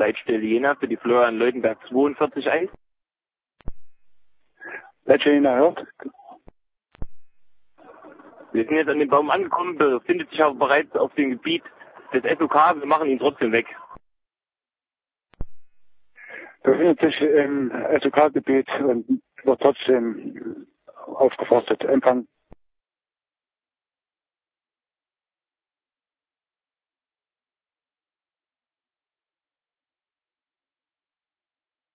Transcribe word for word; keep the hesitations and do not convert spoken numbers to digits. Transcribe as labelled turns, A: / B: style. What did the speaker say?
A: Leitstelle Jena für die Florian Leutenberg zweiundvierzig eins.
B: Leitstelle Jena hört.
A: Wir sind jetzt an dem Baum angekommen, befindet sich aber bereits auf dem Gebiet des S O K. Wir machen ihn trotzdem weg.
B: Befindet sich im S O K-Gebiet und wird trotzdem aufgeforstet. Empfang.